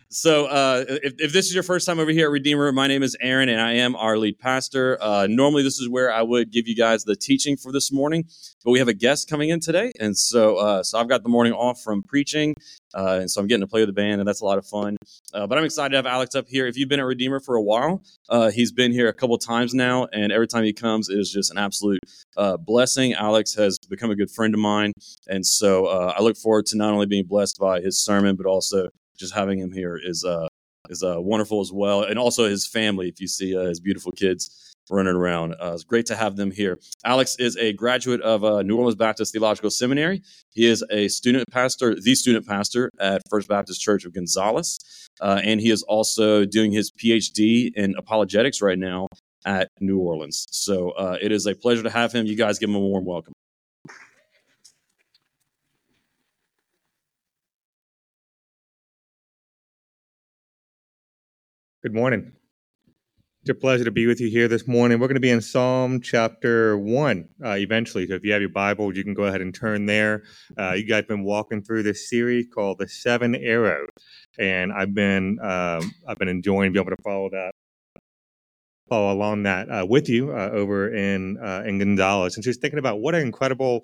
If this is your first time over here at Redeemer, my name is Aaron, and I am our lead pastor. Normally, this is where I would give you guys the teaching for this morning, but we have a guest coming in today, and so I've got the morning off from preaching, and so I'm getting to play with the band, and that's a lot of fun. But I'm excited to have Alex up here. If you've been at Redeemer for a while, he's been here a couple times now, and every time he comes, it is just an absolute blessing. Alex has become a good friend of mine, and so I look forward to not only being blessed by his sermon, but also just having him here is wonderful as well, and also his family. If you see his beautiful kids running around, it's great to have them here. Alex is a graduate of New Orleans Baptist Theological Seminary. He is the student pastor at First Baptist Church of Gonzales, and he is also doing his PhD in apologetics right now at New Orleans. So it is a pleasure to have him. You guys give him a warm welcome. Good morning. It's a pleasure to be with you here this morning. We're going to be in Psalm chapter 1 eventually. So if you have your Bible, you can go ahead and turn there. You guys have been walking through this series called The Seven Arrows, and I've been enjoying being able to follow along that with you over in Gonzales, and just thinking about what an incredible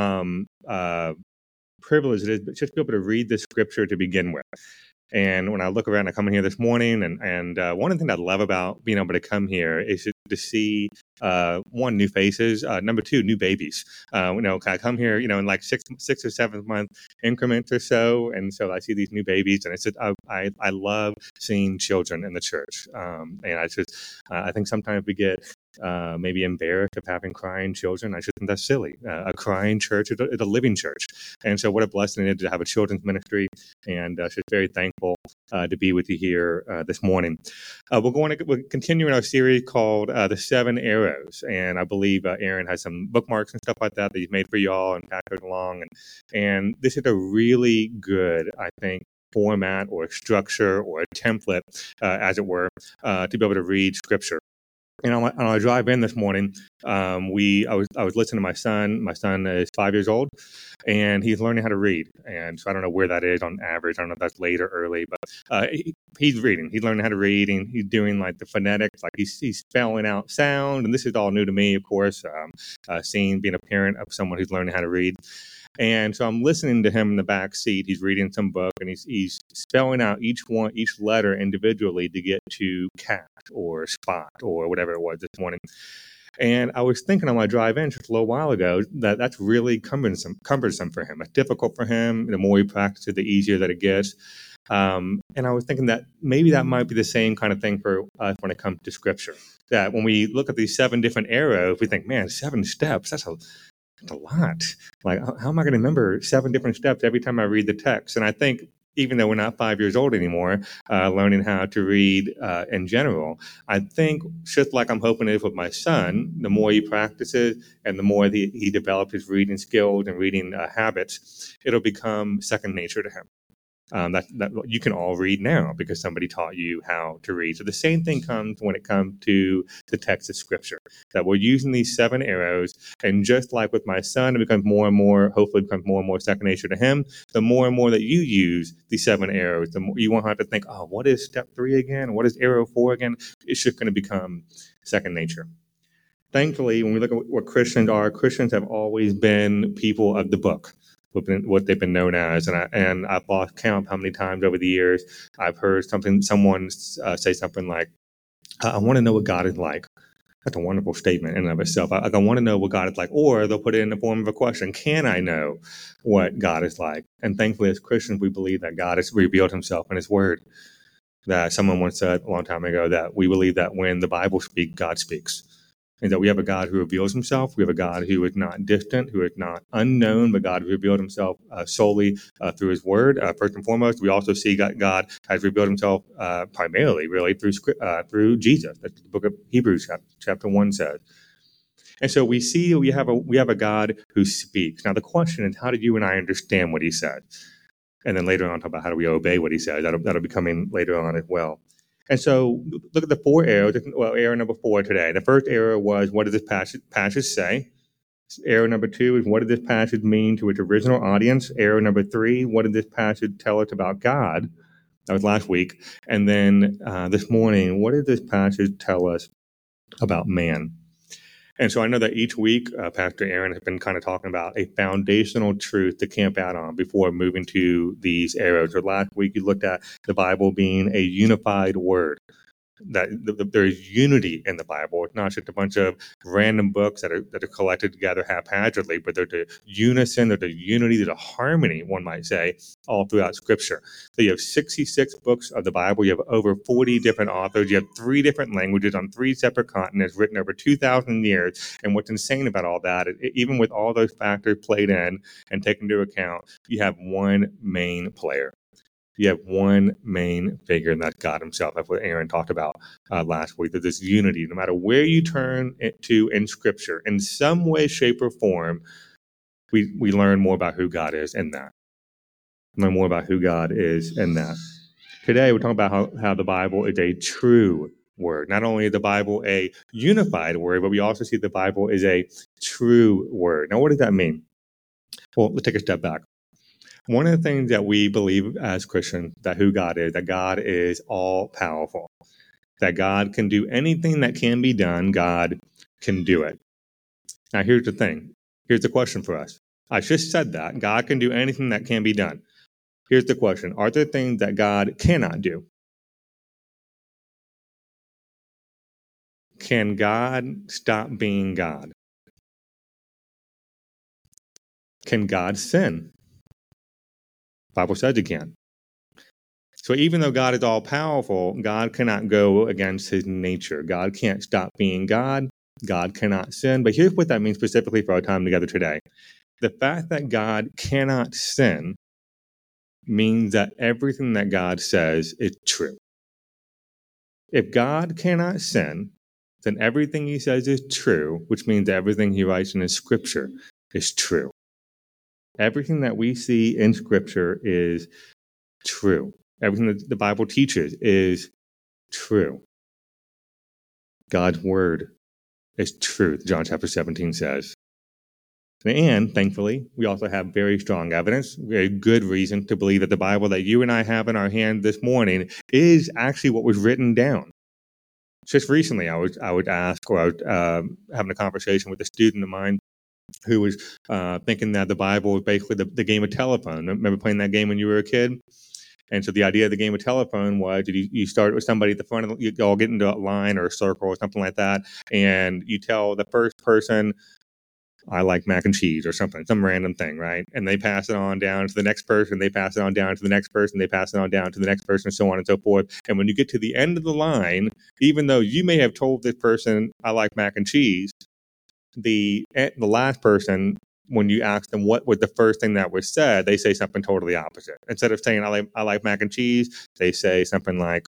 privilege it is just to be able to read the scripture to begin with. And when I look around, I come in here this morning, and one of the things I love about being able to come here is to see one, new faces, number two, new babies. I come here, in like six or 7 month increments or so, and so I see these new babies, and I love seeing children in the church, and I think sometimes we get maybe embarrassed of having crying children. I just think that's silly. A crying church is a living church, and so what a blessing it is to have a children's ministry, and just very thankful to be with you here this morning. We're continuing our series called The Seven Arrows, and I believe Aaron has some bookmarks and stuff like that he's made for y'all and passed it along, and this is a really good, I think, format or structure or a template, as it were, to be able to read scripture. And on our drive in this morning, I was listening to my son. My son is 5 years old, and he's learning how to read. And so I don't know where that is on average. I don't know if that's late or early, but he's reading. He's learning how to read, and he's doing like the phonetics, like he's spelling out sound. And this is all new to me, of course, being a parent of someone who's learning how to read. And so I'm listening to him in the back seat. He's reading some book, and he's spelling out each letter individually to get to cat or spot or whatever it was this morning. And I was thinking on my drive in just a little while ago that that's really cumbersome for him. It's difficult for him. The more he practices, the easier that it gets. And I was thinking that maybe that might be the same kind of thing for us when it comes to scripture. That when we look at these 7 different arrows, we think, man, 7 steps, that's a lot. Like, how am I going to remember 7 different steps every time I read the text? And I think even though we're not 5 years old anymore, learning how to read in general, I think just like I'm hoping it is with my son, the more he practices and the more he develops his reading skills and reading habits, it'll become second nature to him. That you can all read now because somebody taught you how to read. So the same thing comes when it comes to the text of scripture, that we're using these 7 arrows, and just like with my son, it becomes more and more, hopefully becomes more and more second nature to him. The more and more that you use these 7 arrows, the more you won't have to think, oh, what is step 3 again? What is arrow 4 again? It's just going to become second nature. Thankfully, when we look at what Christians are, Christians have always been people of the book, what they've been known as, and I've lost count how many times over the years I've heard someone say something like, "I want to know what God is like." That's a wonderful statement in and of itself. I want to know what God is like, or they'll put it in the form of a question: can I know what God is like? And thankfully, as Christians, we believe that God has revealed Himself in His Word. That someone once said a long time ago that we believe that when the Bible speaks, God speaks. And that we have a God who reveals Himself. We have a God who is not distant, who is not unknown, but God who revealed Himself solely through His Word. First and foremost, we also see God has revealed Himself primarily, really, through Jesus. That's the book of Hebrews, chapter 1 says. And so we see we have a God who speaks. Now the question is, how do you and I understand what He said? And then later on, talk about how do we obey what He says. That'll be coming later on as well. And so look at the 4 arrows. Well, arrow number 4 today. The first arrow was, what does this passage say? Arrow number 2 is, what did this passage mean to its original audience? Arrow number 3, what did this passage tell us about God? That was last week. And then this morning, what did this passage tell us about man? And so I know that each week, Pastor Aaron has been kind of talking about a foundational truth to camp out on before moving to these arrows. Or last week, you looked at the Bible being a unified word, that there's unity in the Bible. It's not just a bunch of random books that are collected together haphazardly, but there's a unison, there's a unity, there's a harmony, one might say, all throughout Scripture. So you have 66 books of the Bible. You have over 40 different authors. You have 3 different languages on 3 separate continents, written over 2,000 years. And what's insane about all that, even with all those factors played in and taken into account, you have one main player. You have one main figure, and that's God himself. That's what Aaron talked about last week, that this unity, no matter where you turn it to in Scripture, in some way, shape, or form, we learn more about who God is in that. Learn more about who God is in that. Today, we're talking about how the Bible is a true word. Not only is the Bible a unified word, but we also see the Bible is a true word. Now, what does that mean? Well, let's take a step back. One of the things that we believe as Christians, that who God is, that God is all powerful, that God can do anything that can be done, God can do it. Now, here's the thing. Here's the question for us. I just said that God can do anything that can be done. Here's the question. Are there things that God cannot do? Can God stop being God? Can God sin? The Bible says he can. So even though God is all powerful, God cannot go against his nature. God can't stop being God. God cannot sin. But here's what that means specifically for our time together today. The fact that God cannot sin means that everything that God says is true. If God cannot sin, then everything he says is true, which means everything he writes in his scripture is true. Everything that we see in scripture is true. Everything that the Bible teaches is true. God's word is truth, John chapter 17 says. And thankfully, we also have very strong evidence, very good reason to believe that the Bible that you and I have in our hand this morning is actually what was written down. Just recently, I would ask, or I was having a conversation with a student of mine who was thinking that the Bible was basically the game of telephone. Remember playing that game when you were a kid? And so the idea of the game of telephone was you start with somebody at the front of you all get into a line or a circle or something like that, and you tell the first person, I like mac and cheese or something, some random thing, right? And they pass it on down to the next person, they pass it on down to the next person, they pass it on down to the next person, so on and so forth. And when you get to the end of the line, even though you may have told this person, I like mac and cheese, the last person, when you ask them what was the first thing that was said, they say something totally opposite. Instead of saying I like mac and cheese, they say something like,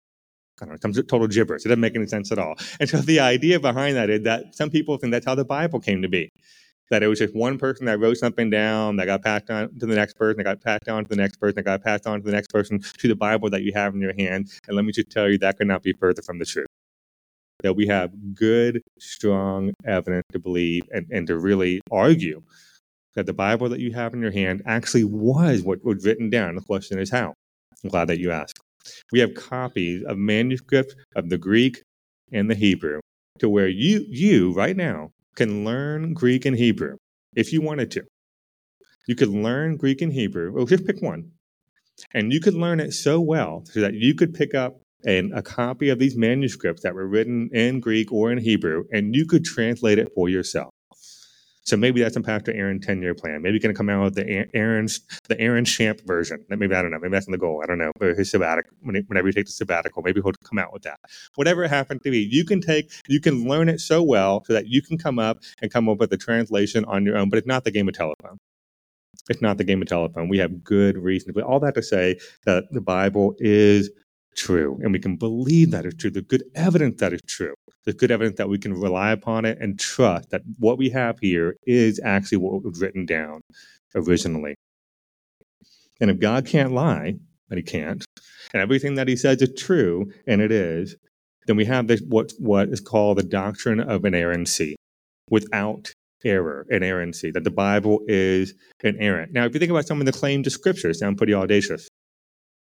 I don't know, some total gibberish. It doesn't make any sense at all. And so the idea behind that is that some people think that's how the Bible came to be. That it was just one person that wrote something down that got passed on to the next person, that got passed on to the next person, that got passed on to the next person, to the Bible that you have in your hand. And let me just tell you, that could not be further from the truth. That we have good, strong evidence to believe and to really argue that the Bible that you have in your hand actually was what was written down. The question is how. I'm glad that you asked. We have copies of manuscripts of the Greek and the Hebrew to where you right now can learn Greek and Hebrew if you wanted to. You could learn Greek and Hebrew. Well, just pick one. And you could learn it so well so that you could pick up a copy of these manuscripts that were written in Greek or in Hebrew, and you could translate it for yourself. So maybe that's in Pastor Aaron's 10-year plan. Maybe you can come out with the Aaron Champ version. Maybe, I don't know. Maybe that's in the goal. I don't know. His sabbatical, whenever you take the sabbatical, maybe he'll come out with that. Whatever it happens to be, you can learn it so well so that you can come up with a translation on your own. But it's not the game of telephone. It's not the game of telephone. We have good reason. But all that to say that the Bible is true, and we can believe that it's true. There's good evidence that it's true. There's good evidence that we can rely upon it and trust that what we have here is actually what was written down originally. And if God can't lie, and he can't, and everything that he says is true, and it is, then we have this what is called the doctrine of inerrancy, without error, inerrancy, that the Bible is inerrant. Now, if you think about some of the claims of Scripture, sound pretty audacious.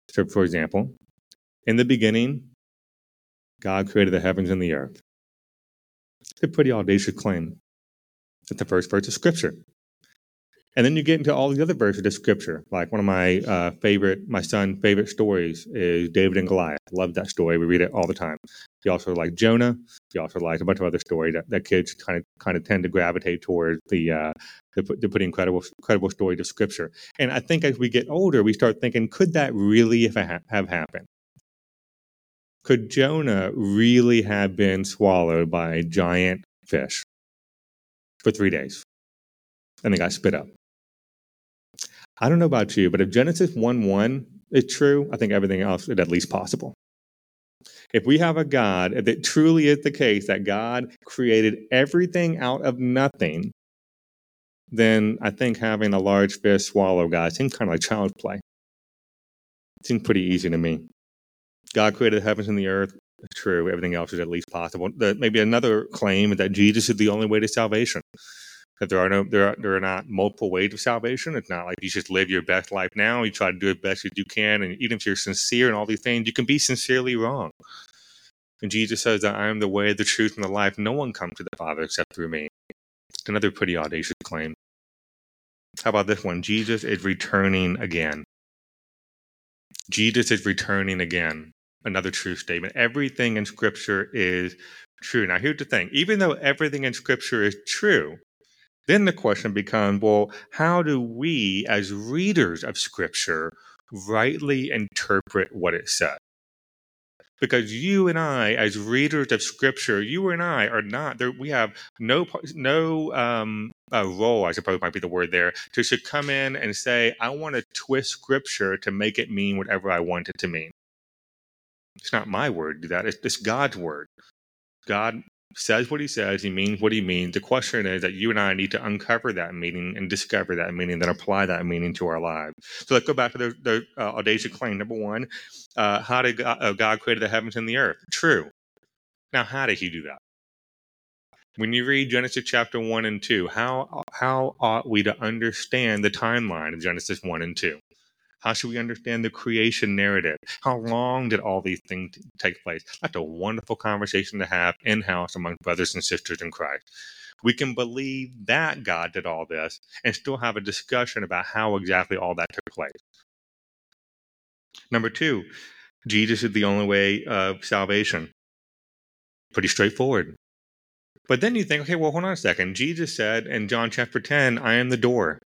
So, for example, in the beginning, God created the heavens and the earth. It's a pretty audacious claim. It's the first verse of Scripture. And then you get into all the other verses of Scripture. Like one of my son's favorite stories is David and Goliath. Love that story. We read it all the time. He also liked Jonah. He also liked a bunch of other stories that kids kind of tend to gravitate towards the pretty incredible stories of Scripture. And I think as we get older, we start thinking, could that really have happened? Could Jonah really have been swallowed by a giant fish for 3 days and then got spit up? I don't know about you, but if Genesis 1:1 is true, I think everything else is at least possible. If we have a God, if it truly is the case that God created everything out of nothing, then I think having a large fish swallow God seems kind of like child's play. It seems pretty easy to me. God created the heavens and the earth. It's true. Everything else is at least possible. Maybe another claim is that Jesus is the only way to salvation. That there are not multiple ways of salvation. It's not like you just live your best life now. You try to do as best as you can, and even if you're sincere in all these things, you can be sincerely wrong. And Jesus says that I am the way, the truth, and the life. No one comes to the Father except through me. It's another pretty audacious claim. How about this one? Jesus is returning again. Jesus is returning again. Another true statement. Everything in Scripture is true. Now, here's the thing. Even though everything in Scripture is true, then the question becomes, well, how do we, as readers of Scripture, rightly interpret what it says? Because you and I, as readers of Scripture, you and I are not there. We have no role, I suppose might be the word there, to should come in and say, I want to twist Scripture to make it mean whatever I want it to mean. It's not my word to do that. It's God's word. God says what he says, he means what he means. The question is that you and I need to uncover that meaning and discover that meaning, then apply that meaning to our lives. So let's go back to the audacious claim. Number one, how did God create the heavens and the earth? True. Now, how did he do that? When you read Genesis chapter 1 and 2, how ought we to understand the timeline of Genesis 1 and 2? How should we understand the creation narrative? How long did all these things take place? That's a wonderful conversation to have in-house among brothers and sisters in Christ. We can believe that God did all this and still have a discussion about how exactly all that took place. Number two, Jesus is the only way of salvation. Pretty straightforward. But then you think, okay, well, hold on a second. Jesus said in John chapter 10, I am the door.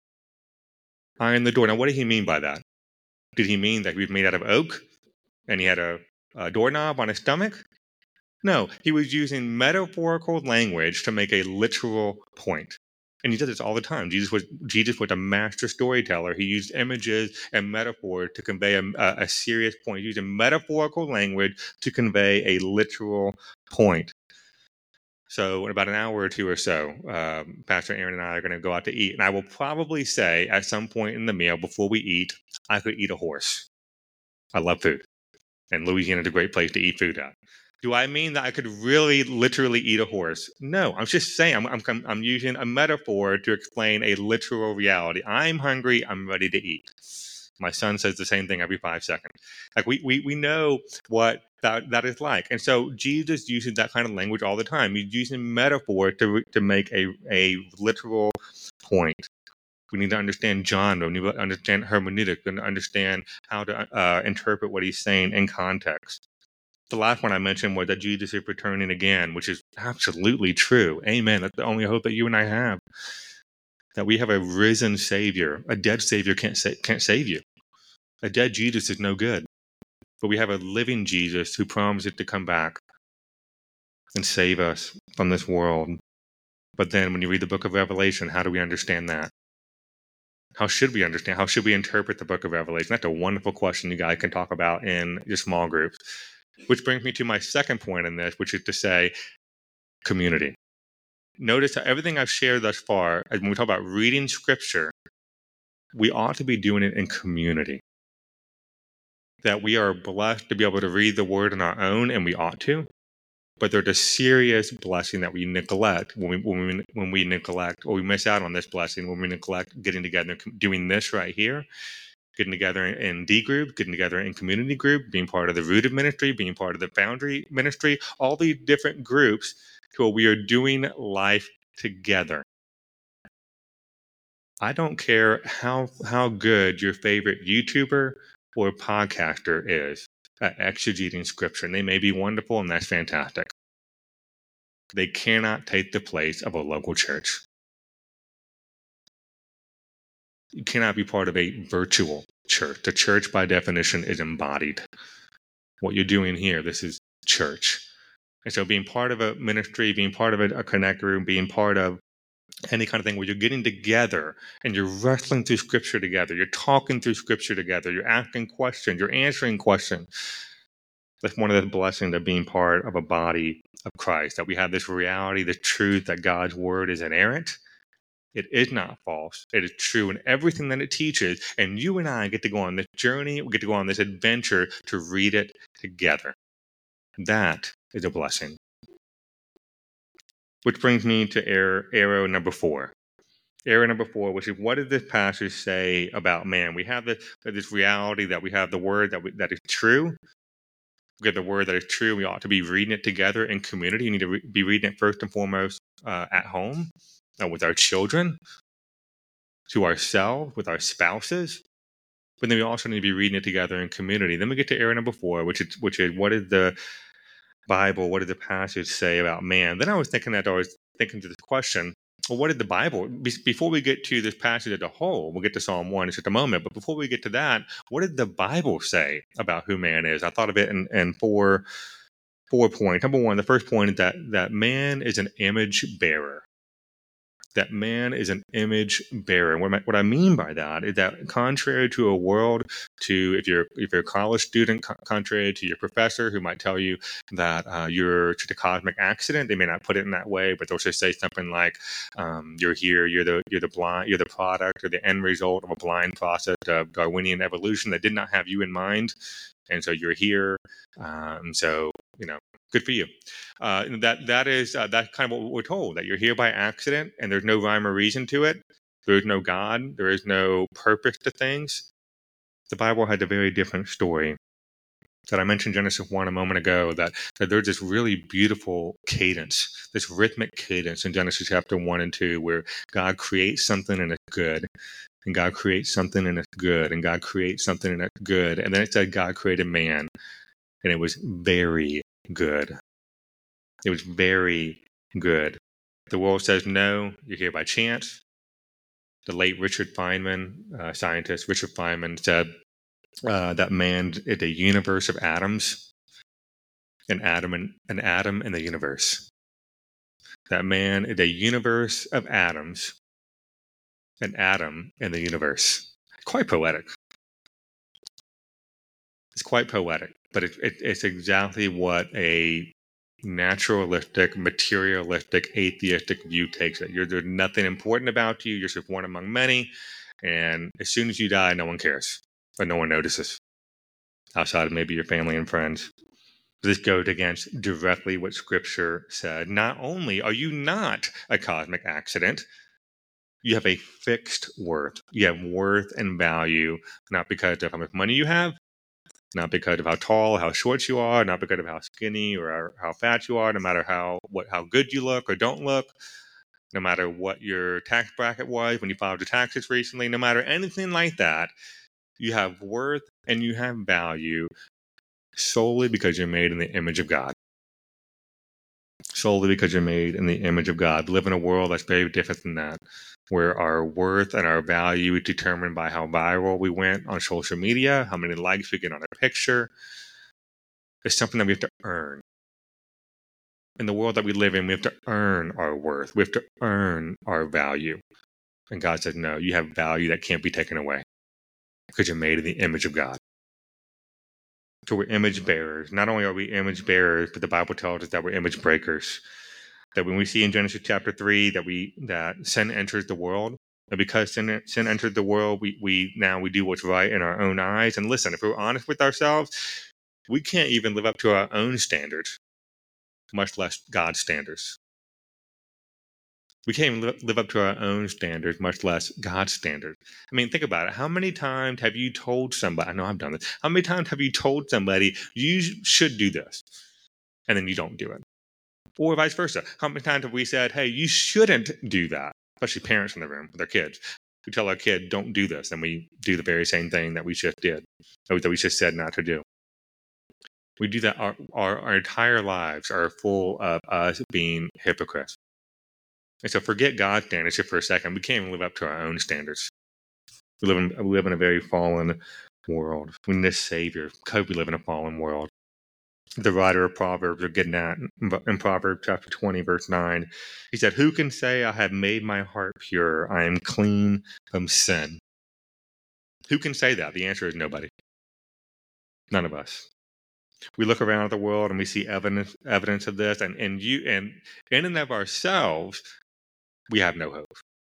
I am the door. Now, what did he mean by that? Did he mean that he was made out of oak and he had a doorknob on his stomach? No, he was using metaphorical language to make a literal point. And he does this all the time. Jesus was a master storyteller. He used images and metaphor to convey a serious point. He used metaphorical language to convey a literal point. So in about an hour or two or so, Pastor Aaron and I are going to go out to eat. And I will probably say at some point in the meal before we eat, I could eat a horse. I love food. And Louisiana is a great place to eat food at. Do I mean that I could really literally eat a horse? No, I'm just saying I'm using a metaphor to explain a literal reality. I'm hungry. I'm ready to eat. My son says the same thing every 5 seconds. Like we know what that is like. And so Jesus uses that kind of language all the time. He's using metaphor to make a literal point. We need to understand genre. We need to understand hermeneutic and understand how to interpret what he's saying in context. The last one I mentioned was that Jesus is returning again, which is absolutely true. Amen. That's the only hope that you and I have. That we have a risen Savior. A dead Savior can't save you. A dead Jesus is no good. But we have a living Jesus who promises to come back and save us from this world. But then when you read the book of Revelation, how do we understand that? How should we understand? How should we interpret the book of Revelation? That's a wonderful question you guys can talk about in your small groups. Which brings me to my second point in this, which is to say community. Notice that everything I've shared thus far, when we talk about reading Scripture, we ought to be doing it in community. That we are blessed to be able to read the Word on our own, and we ought to. But there's a serious blessing that we neglect when we neglect, or we miss out on this blessing when we neglect getting together and doing this right here. getting together in D group, getting together in community group, being part of the Rooted ministry, being part of the Boundary ministry, all these different groups to where we are doing life together. I don't care how good your favorite YouTuber or podcaster is at exegeting scripture, and they may be wonderful, and that's fantastic. They cannot take the place of a local church. You cannot be part of a virtual church. The church, by definition, is embodied. What you're doing here, this is church. And so being part of a ministry, being part of a connect group, being part of any kind of thing where you're getting together and you're wrestling through scripture together, you're talking through scripture together, you're asking questions, you're answering questions. That's one of the blessings of being part of a body of Christ, that we have this reality, the truth that God's word is inerrant. It is not false. It is true in everything that it teaches. And you and I get to go on this journey. We get to go on this adventure to read it together. That is a blessing. Which brings me to arrow number 4. Arrow number 4, which is, what does this passage say about man? We have this reality that we have the word that is true. We have the word that is true. We ought to be reading it together in community. You need to be reading it first and foremost at home, with our children, to ourselves, with our spouses. But then we also need to be reading it together in community. Then we get to area number 4, which is what did the Bible, what did the passage say about man? Then I was thinking to this question, well, what did the Bible, before we get to this passage as a whole, we'll get to Psalm 1 in just a moment, but before we get to that, what did the Bible say about who man is? I thought of it in four points. Number 1, the first point is that man is an image bearer. That man is an image bearer. What I mean by that is that, contrary to a world, if you're a college student, contrary to your professor who might tell you that you're just a cosmic accident, they may not put it in that way, but they'll just say something like, "You're here. You're the product or the end result of a blind process of Darwinian evolution that did not have you in mind, and so you're here. And so good for you." That's kind of what we're told, that you're here by accident and there's no rhyme or reason to it. There is no God. There is no purpose to things. The Bible has a very different story. That I mentioned Genesis 1 a moment ago, that there's this really beautiful cadence, this rhythmic cadence in Genesis chapter 1 and 2, where God creates something and it's good. And God creates something and it's good. And God creates something and it's good. And then it said God created man. And it was very good. It was very good. The world says no, you're here by chance. The late Richard Feynman, scientist Richard Feynman, said that man is a universe of atoms, an atom in the universe. That man is a universe of atoms, an atom in the universe. Quite poetic. It's quite poetic, but it's exactly what a naturalistic, materialistic, atheistic view takes it. There's nothing important about you. You're just one among many. And as soon as you die, no one cares, or no one notices, outside of maybe your family and friends. This goes against directly what Scripture said. Not only are you not a cosmic accident, you have a fixed worth. You have worth and value, not because of how much money you have, not because of how tall, how short you are, not because of how skinny or how fat you are, no matter how good you look or don't look, no matter what your tax bracket was when you filed your taxes recently, no matter anything like that. You have worth and you have value solely because you're made in the image of God. Solely because you're made in the image of God. We live in a world that's very different than that, where our worth and our value is determined by how viral we went on social media, how many likes we get on a picture. It's something that we have to earn. In the world that we live in, we have to earn our worth. We have to earn our value. And God said, no, you have value that can't be taken away because you're made in the image of God. So we're image bearers. Not only are we image bearers, but the Bible tells us that we're image breakers. That when we see in Genesis chapter 3 that sin enters the world, and because sin entered the world, we do what's right in our own eyes. And listen, if we're honest with ourselves, we can't even live up to our own standards, much less God's standards. We can't even live up to our own standards, much less God's standards. I mean, think about it. How many times have you told somebody, I know I've done this, how many times have you told somebody you should do this, and then you don't do it? Or vice versa. How many times have we said, hey, you shouldn't do that, especially parents in the room with their kids? We tell our kid, don't do this, and we do the very same thing that we just did, that we just said not to do. We do that. Our entire lives are full of us being hypocrites. And so forget God's standards just for a second. We can't even live up to our own standards. We live in a very fallen world. We need a Savior because we live in a fallen world. The writer of Proverbs are getting at in Proverbs chapter 20, verse 9. He said, who can say I have made my heart pure? I am clean from sin. Who can say that? The answer is nobody. None of us. We look around at the world and we see evidence of this, and in and of ourselves, we have no hope.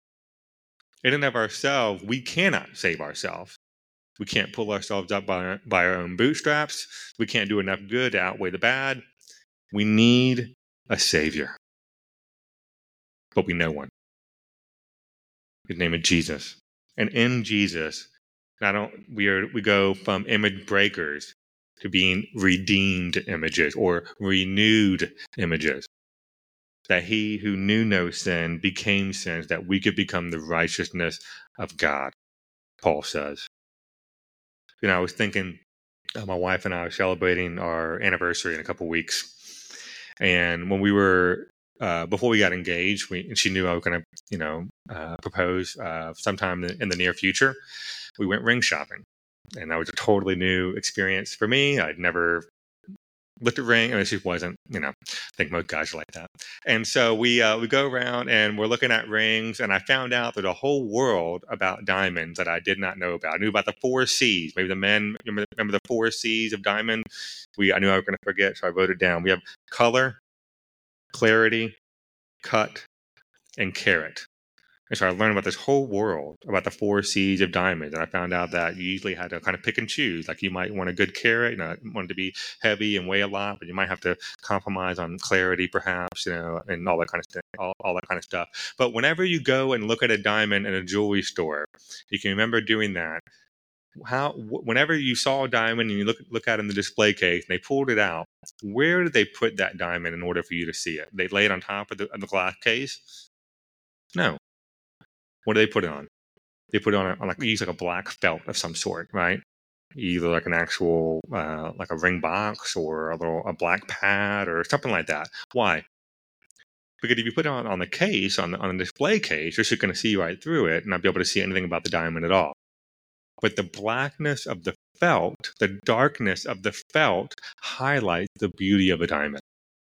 In and of ourselves, we cannot save ourselves. We can't pull ourselves up by our own bootstraps. We can't do enough good to outweigh the bad. We need a Savior. But we know one. His name is Jesus. And in Jesus, we go from image breakers to being redeemed images or renewed images. That he who knew no sin became sin, that we could become the righteousness of God, Paul says. I was thinking, my wife and I are celebrating our anniversary in a couple weeks. And when we were, before we got engaged, and she knew I was going to, propose sometime in the near future, we went ring shopping. And that was a totally new experience for me. I'd never looked at ring. I mean, she wasn't, I think most guys are like that. And so we go around and we're looking at rings, and I found out there's a whole world about diamonds that I did not know about. I knew about the 4 C's. Maybe the men remember the 4 C's of diamond. I knew I was going to forget, so I wrote it down. We have color, clarity, cut, and carat. And so I learned about this whole world, about the 4 C's of diamonds. And I found out that you usually had to kind of pick and choose. Like you might want a good carat, want it to be heavy and weigh a lot, but you might have to compromise on clarity perhaps, and all that kind of stuff, all that kind of stuff. But whenever you go and look at a diamond in a jewelry store, you can remember doing that. Whenever you saw a diamond and you look at it in the display case and they pulled it out, where did they put that diamond in order for you to see it? They lay it on top of the glass case? No. What do they put it on? They put it on use a black felt of some sort, right? Either like an actual, like a ring box or a black pad or something like that. Why? Because if you put it on the case, on the display case, you're just going to see right through it and not be able to see anything about the diamond at all. But the blackness of the felt, the darkness of the felt highlights the beauty of a diamond.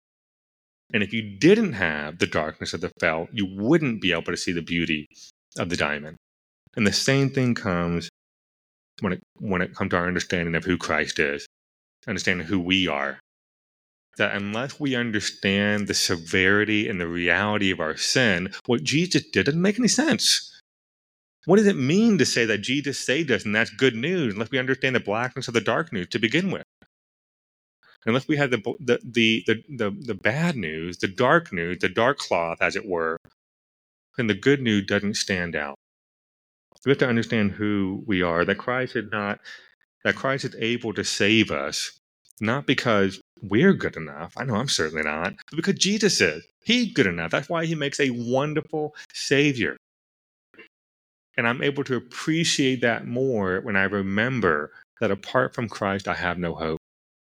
And if you didn't have the darkness of the felt, you wouldn't be able to see the beauty of the diamond. And the same thing comes when it comes to our understanding of who Christ is, understanding who we are. That unless we understand the severity and the reality of our sin, what Jesus did doesn't make any sense. What does it mean to say that Jesus saved us and that's good news unless we understand the blackness of the dark news to begin with? Unless we have the bad news, the dark news, the dark cloth, as it were, then the good news doesn't stand out. We have to understand who we are, that Christ is able to save us, not because we're good enough. I know I'm certainly not, but because Jesus is. He's good enough. That's why he makes a wonderful Savior. And I'm able to appreciate that more when I remember that apart from Christ, I have no hope.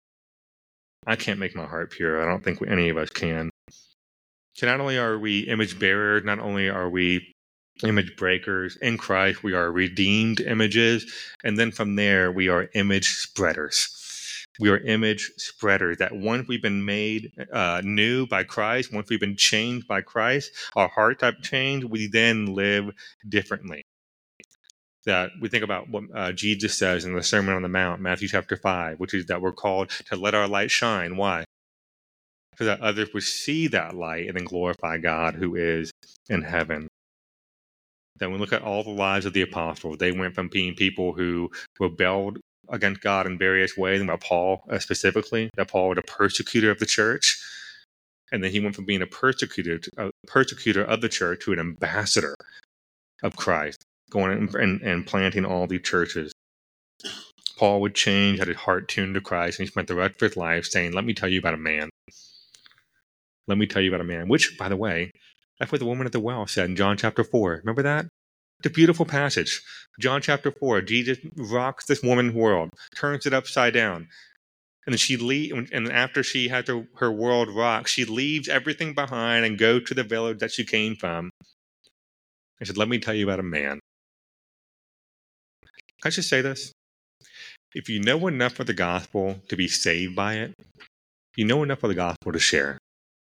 I can't make my heart pure. I don't think any of us can. So not only are we image bearers, not only are we image breakers in Christ, we are redeemed images. And then from there, we are image spreaders. We are image spreaders, that once we've been made new by Christ, once we've been changed by Christ, our heart type changed, we then live differently. That we think about what Jesus says in the Sermon on the Mount, Matthew chapter 5, which is that we're called to let our light shine. Why? So that others would see that light and then glorify God who is in heaven. That when we look at all the lives of the apostles, they went from being people who rebelled against God in various ways, and about Paul specifically, that Paul was a persecutor of the church. And then he went from being a persecutor of the church to an ambassador of Christ, going and planting all these churches. Paul would change, had his heart tuned to Christ, and he spent the rest of his life saying, let me tell you about a man. Let me tell you about a man. Which, by the way, that's what the woman at the well said in John chapter 4. Remember that? It's a beautiful passage. John chapter 4, Jesus rocks this woman's world, turns it upside down. And then and after she had her world rocked, she leaves everything behind and goes to the village that she came from. I said, let me tell you about a man. Can I just say this? If you know enough of the gospel to be saved by it, you know enough of the gospel to share.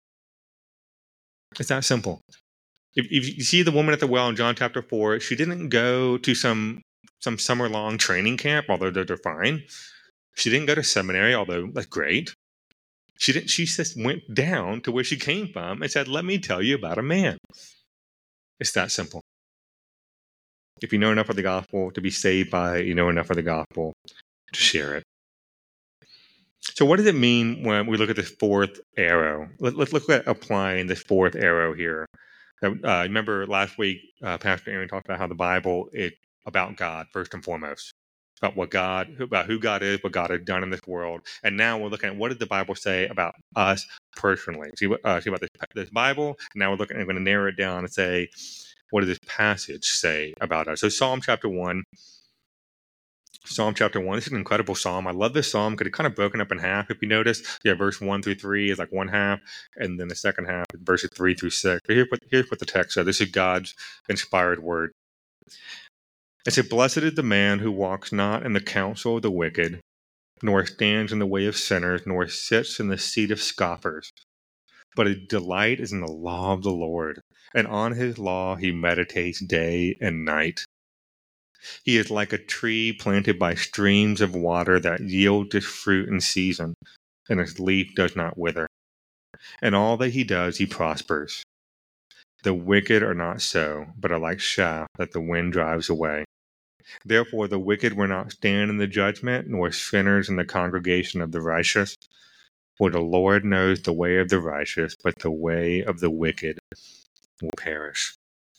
It's that simple. If you see the woman at the well in John chapter 4, she didn't go to some summer-long training camp, although they're fine. She didn't go to seminary, although that's great. She just went down to where she came from and said, let me tell you about a man. It's that simple. If you know enough of the gospel to be saved by it, you know enough of the gospel to share it. So what does it mean when we look at this fourth arrow? Let's look at applying this fourth arrow here. Remember last week, Pastor Aaron talked about how the Bible is about God first and foremost, about who God is, what God has done in this world. And now we're looking at what does the Bible say about us personally. See about this Bible. And now I'm going to narrow it down and say, what does this passage say about us? So Psalm chapter 1. Psalm chapter 1. This is an incredible psalm. I love this psalm because it's kind of broken up in half. If you notice, verse 1 through 3 is like one half, and then the second half is verses 3 through 6. But here's what the text says. This is God's inspired word. It said, blessed is the man who walks not in the counsel of the wicked, nor stands in the way of sinners, nor sits in the seat of scoffers. But his delight is in the law of the Lord, and on his law he meditates day and night. He is like a tree planted by streams of water that yields its fruit in season, and its leaf does not wither. And all that he does, he prospers. The wicked are not so, but are like chaff that the wind drives away. Therefore the wicked will not stand in the judgment, nor sinners in the congregation of the righteous. For the Lord knows the way of the righteous, but the way of the wicked will perish.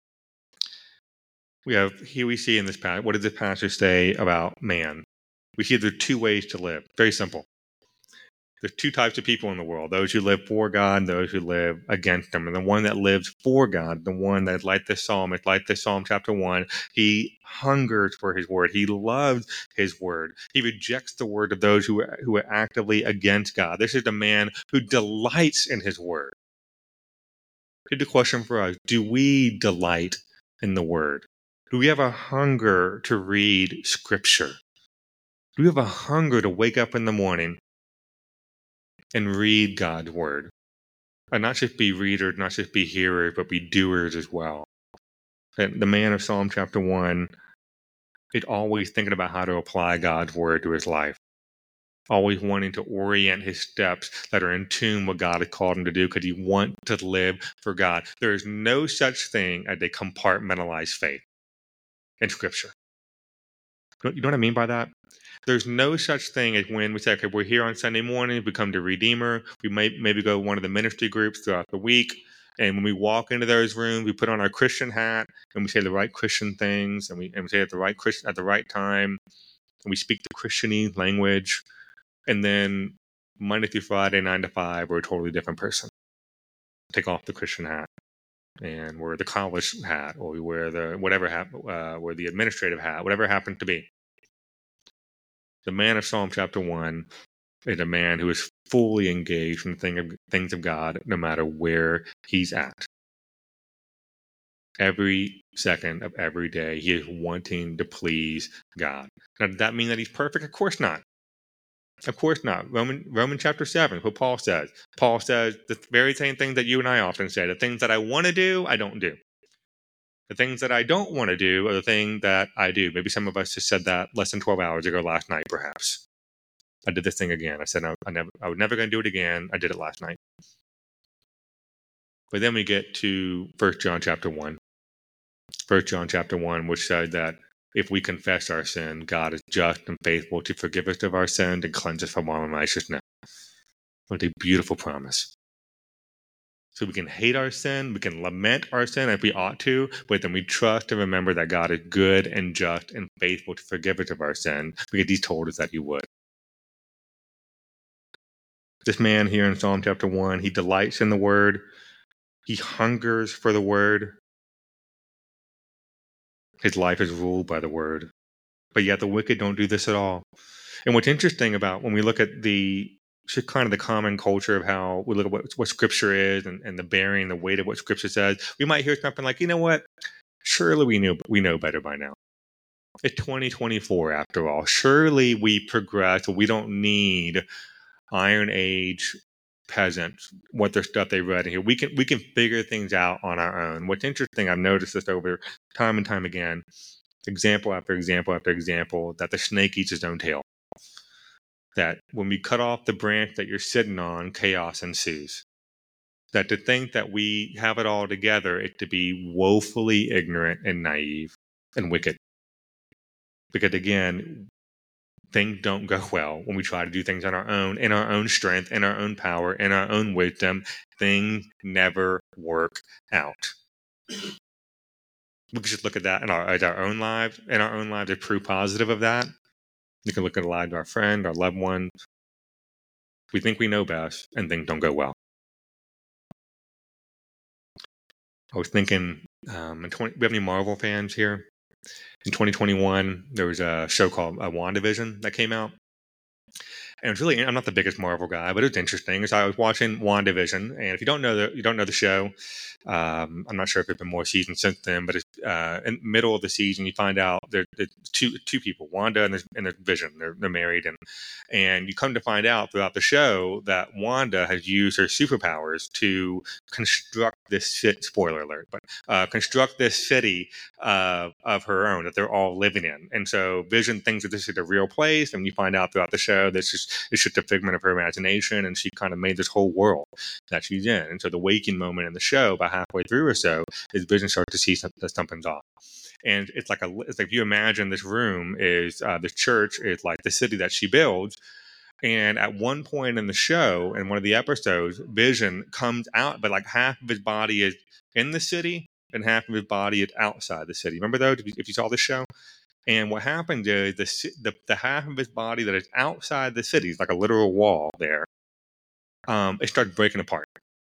We see in this passage, what does this passage say about man? We see there are two ways to live. Very simple. There's two types of people in the world, those who live for God and those who live against him. And the one that lives for God, the one that, like this psalm chapter 1, he hungers for his word. He loves his word. He rejects the word of those who are actively against God. This is the man who delights in his word. Here's the question for us. Do we delight in the word? Do we have a hunger to read Scripture? Do we have a hunger to wake up in the morning and read God's Word? And not just be readers, not just be hearers, but be doers as well. And the man of Psalm chapter 1 is always thinking about how to apply God's Word to his life. Always wanting to orient his steps that are in tune with God has called him to do because he wants to live for God. There is no such thing as a compartmentalized faith in Scripture. You know what I mean by that? There's no such thing as when we say, okay, we're here on Sunday morning, we come to Redeemer, we maybe go to one of the ministry groups throughout the week, and when we walk into those rooms, we put on our Christian hat, and we say the right Christian things, and we say at the right time, and we speak the Christianese language, and then Monday through Friday, 9 to 5, we're a totally different person. Take off the Christian hat. And wear the college hat, or we wear the whatever hat, wear the administrative hat, whatever it happens to be. The man of Psalm chapter 1 is a man who is fully engaged in the things of God, no matter where he's at. Every second of every day, he is wanting to please God. Now, does that mean that he's perfect? Of course not. Of course not. Romans chapter 7, what Paul says. Paul says the very same thing that you and I often say. The things that I want to do, I don't do. The things that I don't want to do are the things that I do. Maybe some of us just said that less than 12 hours ago last night, perhaps. I did this thing again. I said I was never going to do it again. I did it last night. But then we get to 1 John chapter 1. 1 John chapter 1, which said that if we confess our sin, God is just and faithful to forgive us of our sin and cleanse us from all unrighteousness. What a beautiful promise. So we can hate our sin, we can lament our sin if we ought to, but then we trust and remember that God is good and just and faithful to forgive us of our sin because He's told us that He would. This man here in Psalm chapter 1, he delights in the Word. He hungers for the Word. His life is ruled by the Word. But yet the wicked don't do this at all. And what's interesting about when we look at the kind of the common culture of how we look at what Scripture is and the bearing, the weight of what Scripture says, we might hear something like, you know what? Surely we know better by now. It's 2024 after all. Surely we progress. We don't need Iron Age peasants, what their stuff they read in here. We can figure things out on our own. What's interesting, I've noticed this over time and time again, example after example after example, that the snake eats his own tail. That when we cut off the branch that you're sitting on, chaos ensues. That to think that we have it all together, it to be woefully ignorant and naive and wicked. Because again, things don't go well when we try to do things on our own, in our own strength, in our own power, in our own wisdom. Things never work out. We can just look at that in our own lives. In our own lives, they're proof positive of that. You can look at a life of our friend, our loved one. We think we know best, and things don't go well. I was thinking, we have any Marvel fans here? In 2021, there was a show called WandaVision that came out. And it's really, I'm not the biggest Marvel guy, but it's interesting. So I was watching WandaVision, and if you don't know the show, I'm not sure if there's been more seasons since then, but it's in the middle of the season, you find out there's two people, Wanda and there's Vision. They're married, and you come to find out throughout the show that Wanda has used her superpowers to construct this spoiler alert, but construct this city of her own that they're all living in. And so Vision thinks that this is a real place, and you find out throughout the show this is it's just a figment of her imagination, and she kind of made this whole world that she's in. And so the waking moment in the show, about halfway through or so, is Vision starts to see something's off. And it's like if you imagine this room is the church is like the city that she builds. And at one point in the show, in one of the episodes, Vision comes out, but like half of his body is in the city and half of his body is outside the city. Remember though, if you saw the show? And what happened is the half of his body that is outside the city, is like a literal wall there, it starts breaking apart.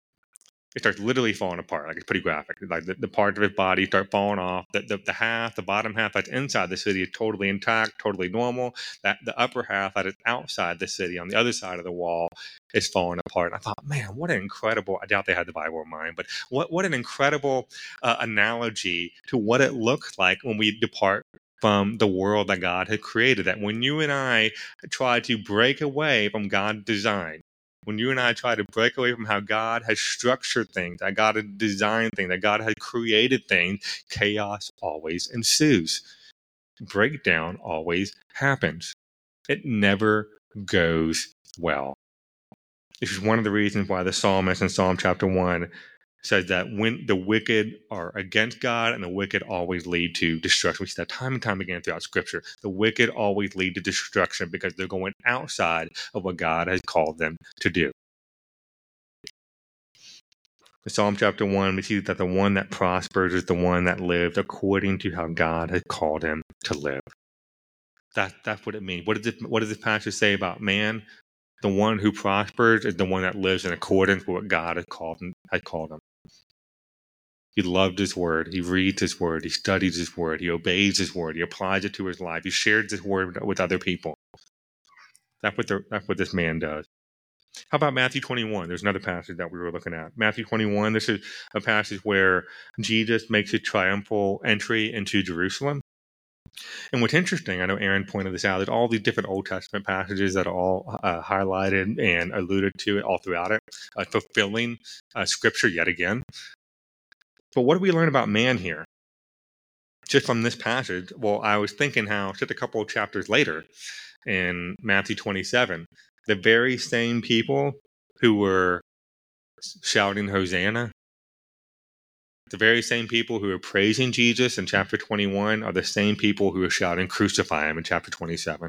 It starts literally falling apart. Like, it's pretty graphic. Like the part of his body start falling off. The bottom half that's inside the city is totally intact, totally normal. That the upper half that is outside the city on the other side of the wall is falling apart. And I thought, man, what an incredible, I doubt they had the Bible in mind, but what an incredible analogy to what it looks like when we depart from the world that God had created. That when you and I try to break away from God's design, when you and I try to break away from how God has structured things, that God has designed things, that God has created things, chaos always ensues. Breakdown always happens. It never goes well. This is one of the reasons why the psalmist in Psalm chapter 1 says that when the wicked are against God and the wicked always lead to destruction. We see that time and time again throughout Scripture. The wicked always lead to destruction because they're going outside of what God has called them to do. In Psalm chapter 1, we see that the one that prospers is the one that lives according to how God has called him to live. That's what it means. What does this passage say about man? The one who prospers is the one that lives in accordance with what God has called him. He loved his word. He reads his word. He studies his word. He obeys his word. He applies it to his life. He shares his word with other people. That's what this man does. How about Matthew 21? There's another passage that we were looking at. Matthew 21, this is a passage where Jesus makes a triumphal entry into Jerusalem. And what's interesting, I know Aaron pointed this out, there's all these different Old Testament passages that are all highlighted and alluded to it all throughout it, fulfilling Scripture yet again. But what do we learn about man here? Just from this passage, well, I was thinking how just a couple of chapters later in Matthew 27, the very same people who were shouting Hosanna, the very same people who are praising Jesus in chapter 21 are the same people who are shouting crucify him in chapter 27.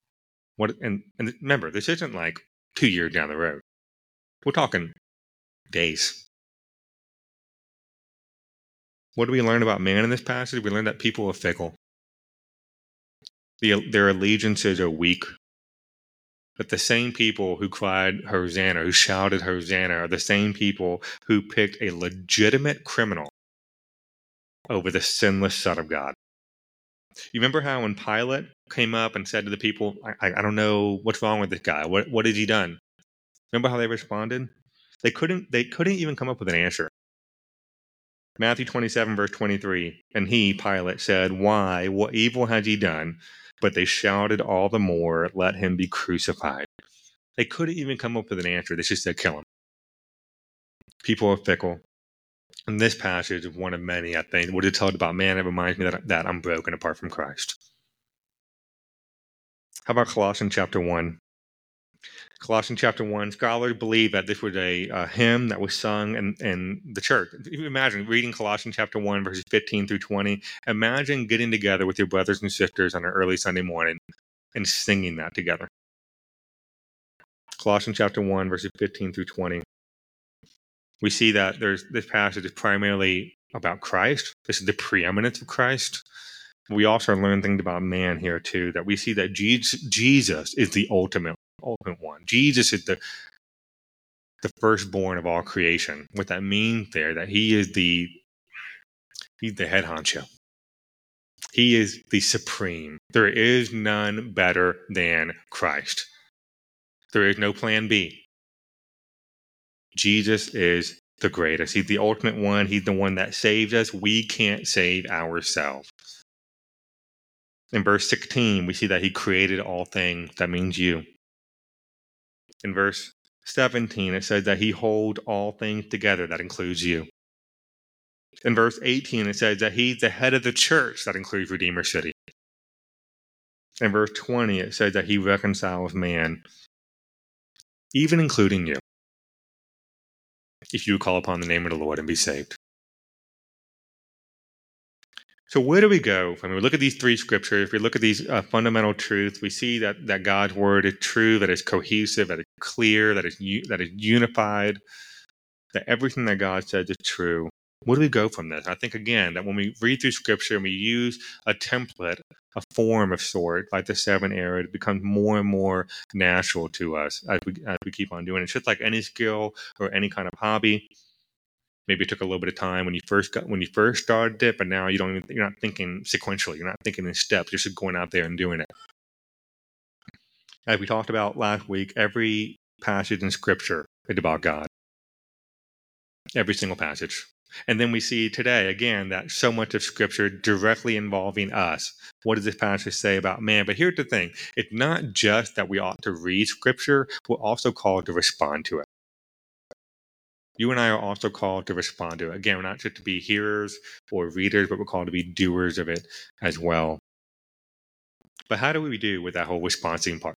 And remember, this isn't like 2 years down the road. We're talking days. What do we learn about man in this passage? We learn that people are fickle. Their allegiances are weak. But the same people who cried Hosanna, who shouted Hosanna, are the same people who picked a legitimate criminal over the sinless Son of God. You remember how when Pilate came up and said to the people, I don't know what's wrong with this guy. What has he done? Remember how they responded? They couldn't even come up with an answer. Matthew 27, verse 23, and he, Pilate, said, "Why? What evil has he done?" But they shouted all the more, "Let him be crucified." They couldn't even come up with an answer. They just said, "Kill him." People are fickle. And this passage is one of many, I think. What it told about man, it reminds me that I'm broken apart from Christ. How about Colossians chapter 1? Colossians chapter 1, scholars believe that this was a hymn that was sung in the church. If you imagine reading Colossians chapter 1, verses 15 through 20, imagine getting together with your brothers and sisters on an early Sunday morning and singing that together. Colossians chapter 1, verses 15 through 20. We see that this passage is primarily about Christ. This is the preeminence of Christ. We also learn things about man here too, that we see that Jesus is the ultimate one. Jesus is the firstborn of all creation. What that means there, that he's the head honcho. He is the supreme. There is none better than Christ. There is no plan B. Jesus is the greatest. He's the ultimate one. He's the one that saves us. We can't save ourselves. In verse 16, we see that he created all things. That means you. In verse 17, it says that he holds all things together. That includes you. In verse 18, it says that he's the head of the church. That includes Redeemer City. In verse 20, it says that he reconciles man, even including you, if you call upon the name of the Lord and be saved. So where do we go? When we look at these three scriptures, if we look at these fundamental truths, we see that God's word is true, that it's cohesive, that it's clear, that it's unified, that everything that God says is true. Where do we go from this? I think, again, that when we read through scripture and we use a template, a form of sort, like the 7 areas, it becomes more and more natural to us as we keep on doing it. It's just like any skill or any kind of hobby. Maybe it took a little bit of time when you first started it, but now you're not thinking sequentially. You're not thinking in steps. You're just going out there and doing it. As we talked about last week, every passage in Scripture is about God. Every single passage. And then we see today, again, that so much of Scripture directly involving us. What does this passage say about man? But here's the thing. It's not just that we ought to read Scripture. We're also called to respond to it. You and I are also called to respond to it. Again, we're not just to be hearers or readers, but we're called to be doers of it as well. But how do we do with that whole responding part?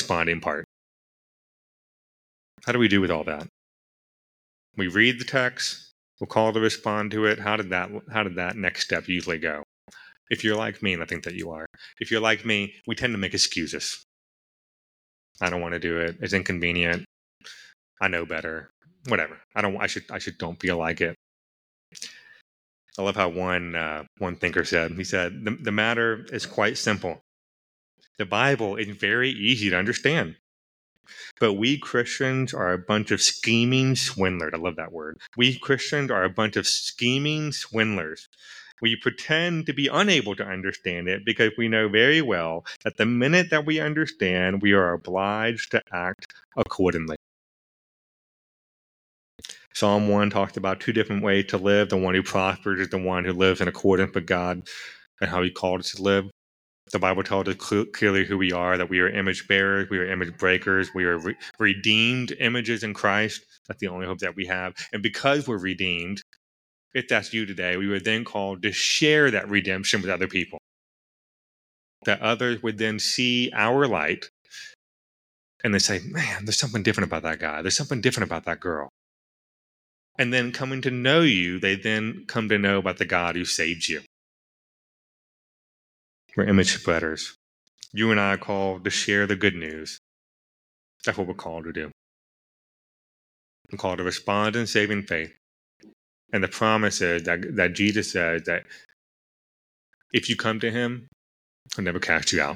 How do we do with all that? We read the text, we're called to respond to it. How did that next step usually go? If you're like me, and I think that you are, if you're like me, we tend to make excuses. I don't want to do it. It's inconvenient. I know better. Whatever. I should don't feel like it. I love how one thinker said. He said, the matter is quite simple. The Bible is very easy to understand. But we Christians are a bunch of scheming swindlers. I love that word. We Christians are a bunch of scheming swindlers. We pretend to be unable to understand it because we know very well that the minute that we understand, we are obliged to act accordingly. Psalm 1 talks about 2 different ways to live. The one who prospers is the one who lives in accordance with God and how he called us to live. The Bible tells us clearly who we are, that we are image bearers, we are image breakers, we are redeemed images in Christ. That's the only hope that we have. And because we're redeemed, if that's you today, we were then called to share that redemption with other people. That others would then see our light and they say, man, there's something different about that guy. There's something different about that girl. And then coming to know you, they then come to know about the God who saved you. We're image spreaders. You and I are called to share the good news. That's what we're called to do. and called to respond in saving faith. And the promise is that Jesus says that if you come to him, he'll never cast you out.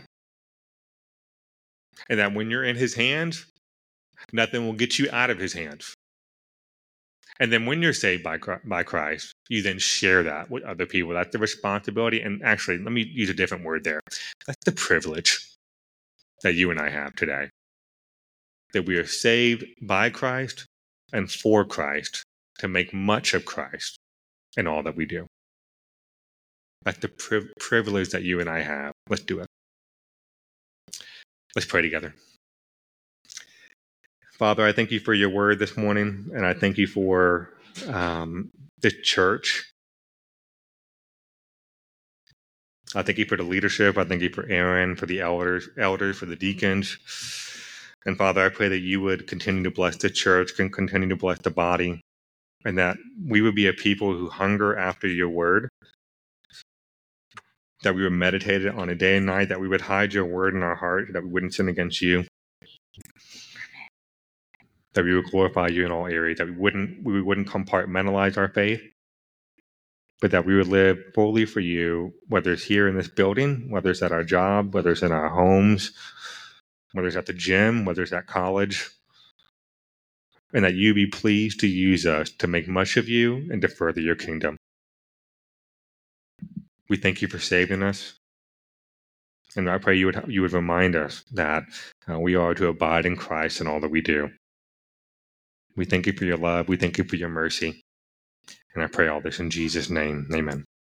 And that when you're in his hands, nothing will get you out of his hands. And then when you're saved by Christ, you then share that with other people. That's the responsibility. And actually, let me use a different word there. That's the privilege that you and I have today. That we are saved by Christ and for Christ to make much of Christ in all that we do. That's the privilege that you and I have. Let's do it. Let's pray together. Father, I thank you for your word this morning, and I thank you for the church. I thank you for the leadership. I thank you for Aaron, for the elders, for the deacons. And Father, I pray that you would continue to bless the church, and continue to bless the body, and that we would be a people who hunger after your word, that we would meditate it on a day and night, that we would hide your word in our heart, that we wouldn't sin against you, that we would glorify you in all areas, that we wouldn't compartmentalize our faith, but that we would live fully for you, whether it's here in this building, whether it's at our job, whether it's in our homes, whether it's at the gym, whether it's at college, and that you be pleased to use us to make much of you and to further your kingdom. We thank you for saving us. And I pray you would remind us that we are to abide in Christ in all that we do. We thank you for your love. We thank you for your mercy. And I pray all this in Jesus' name. Amen.